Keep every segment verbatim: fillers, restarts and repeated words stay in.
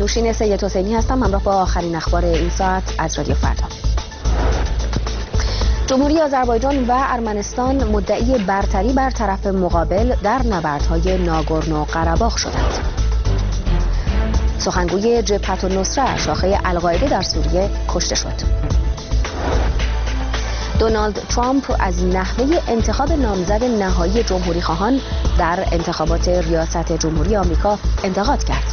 نوشین سید حسینی هستم، همراه با آخرین اخبار این ساعت از رادیو فردا. جمهوری آذربایجان و ارمنستان مدعی برتری بر طرف مقابل در نبردهای ناگورنو قره‌باغ شدند. سخنگوی جبهة النصره شاخه القاعده در سوریه کشته شد. دونالد ترامپ از نحوه انتخاب نامزد نهایی جمهوری خواهان در انتخابات ریاست جمهوری آمریکا انتقاد کرد.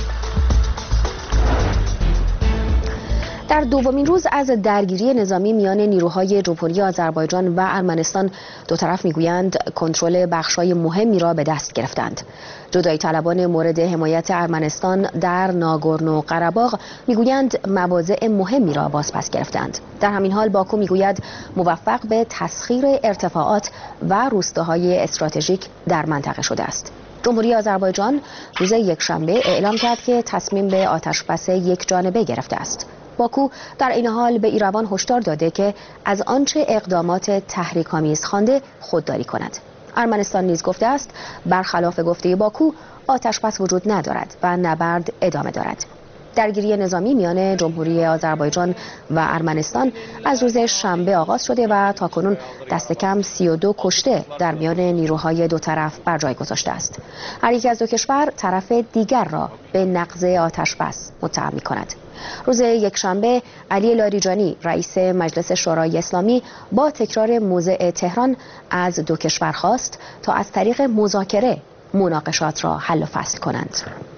در دومین روز از درگیری نظامی میان نیروهای جمهوری آذربایجان و ارمنستان، دو طرف میگویند کنترل بخش‌های مهمی را به دست گرفتند. جدایی طلبان مورد حمایت ارمنستان در ناگورنو قره‌باغ میگویند مواضع مهمی را بازپس گرفتند. در همین حال باکو میگوید موفق به تسخیر ارتفاعات و روستاهای استراتژیک در منطقه شده است. جمهوری آذربایجان روز یکشنبه اعلام کرد که تصمیم به آتشبس یک جانبه گرفته است. باکو در این حال به ایروان هشدار داده که از آنچه اقدامات تحریک‌آمیز خوانده خودداری کند. ارمنستان نیز گفته است برخلاف گفته باکو آتشبس وجود ندارد و نبرد ادامه دارد. درگیری نظامی میان جمهوری آذربایجان و ارمنستان از روز شنبه آغاز شده و تاکنون دست کم سی و دو کشته در میان نیروهای دو طرف بر جای گذاشته است. هر یک از دو کشور طرف دیگر را به نقض آتشبس متهم می‌کند. روز یکشنبه علی لاریجانی رئیس مجلس شورای اسلامی با تکرار موضع تهران از دو کشور خواست تا از طریق مذاکره مناقشات را حل و فصل کنند.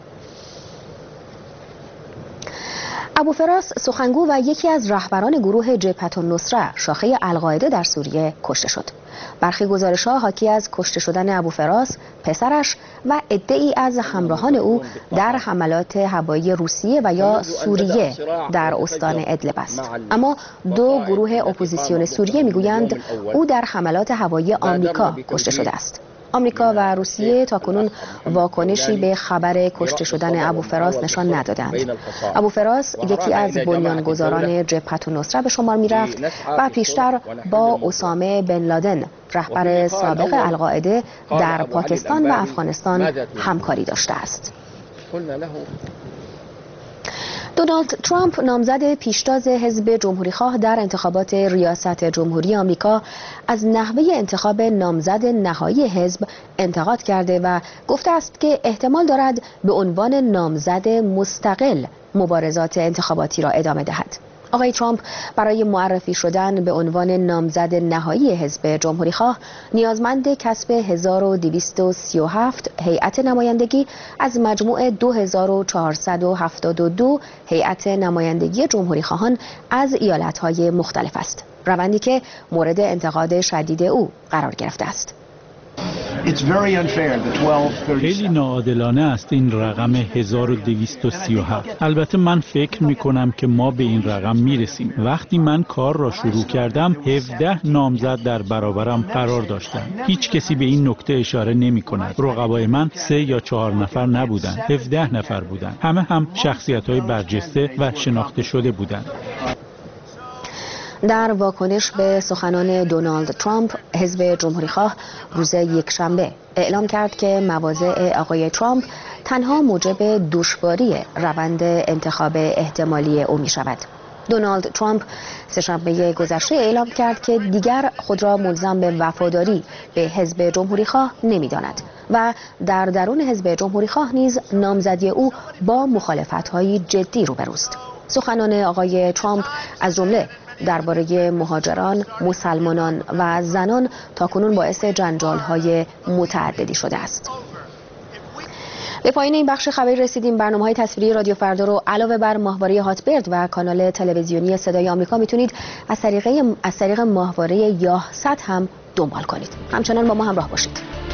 ابوفراس سخنگو و یکی از رهبران گروه جبهة النصره شاخه القاعده در سوریه کشته شد. برخی گزارش‌ها حاکی از کشته شدن ابوفراس، پسرش و عده‌ای از همراهان او در حملات هوایی روسیه و یا سوریه در استان ادلب است. اما دو گروه اپوزیسیون سوریه میگویند او در حملات هوایی آمریکا کشته شده است. آمریکا و روسیه تاکنون واکنشی به خبر کشته شدن ابوفراس نشان ندادند. ابوفراس یکی از بنیانگذاران جبهة النصره به شمار می‌رفت و پیشتر با اسامه بن لادن رهبر سابق القاعده در پاکستان و افغانستان همکاری داشته است. دونالد ترامپ نامزد پیشتاز حزب جمهوریخواه در انتخابات ریاست جمهوری آمریکا از نحوه انتخاب نامزد نهایی حزب انتقاد کرده و گفته است که احتمال دارد به عنوان نامزد مستقل مبارزات انتخاباتی را ادامه دهد. آقای ترامپ برای معرفی شدن به عنوان نامزد نهایی حزب جمهوریخواه نیازمند کسب هزار و دویست و سی و هفت هیئت نمایندگی از مجموع دو هزار و چهارصد و هفتاد و دو هیئت نمایندگی جمهوریخواهان از ایالت‌های مختلف است. روندی که مورد انتقاد شدید او قرار گرفته است. خیلی ناعادلانه است این رقم هزار و دویست و سی و هفت. البته من فکر می کنم که ما به این رقم می رسیم. وقتی من کار را شروع کردم هفده نامزد در برابرم قرار داشتند. هیچ کسی به این نکته اشاره نمی کند. رقبای من سه یا چهار نفر نبودند، هفده نفر بودند. همه هم شخصیت‌های برجسته و شناخته شده بودند. در واکنش به سخنان دونالد ترامپ، حزب جمهوریخواه روز یکشنبه اعلام کرد که مواضع آقای ترامپ تنها موجب دشواری روند انتخاب احتمالی او می شود. دونالد ترامپ سه‌شنبه گذشته اعلام کرد که دیگر خود را ملزم به وفاداری به حزب جمهوریخواه نمی‌داند و در درون حزب جمهوریخواه نیز نامزدی او با مخالفت‌های جدی روبروست. سخنان آقای ترامپ از جمله درباره مهاجران، مسلمانان و زنان تاکنون باعث جنجال‌های متعددی شده است. به پایان این بخش خبری رسیدیم. برنامه‌های تصویری رادیو فردا رو علاوه بر ماهواره هاتبرد و کانال تلویزیونی صدای آمریکا میتونید از طریق از طریق ماهواره یاهصد هم دنبال کنید. همچنان با ما همراه باشید.